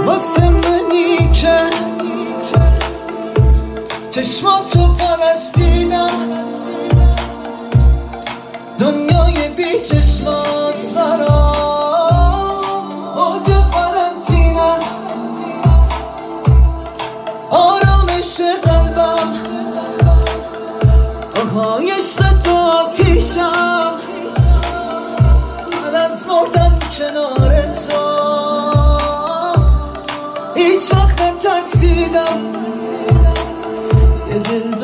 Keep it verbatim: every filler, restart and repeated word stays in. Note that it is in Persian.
واسه منی که چشماتو پرستیدم، دنیای بی چشمات برام اوج قرنطین است. آرامش قلبم آهای عشق تو آتیشم، من از مردن کنار تو هیچ وقت نترسیدم. یه دل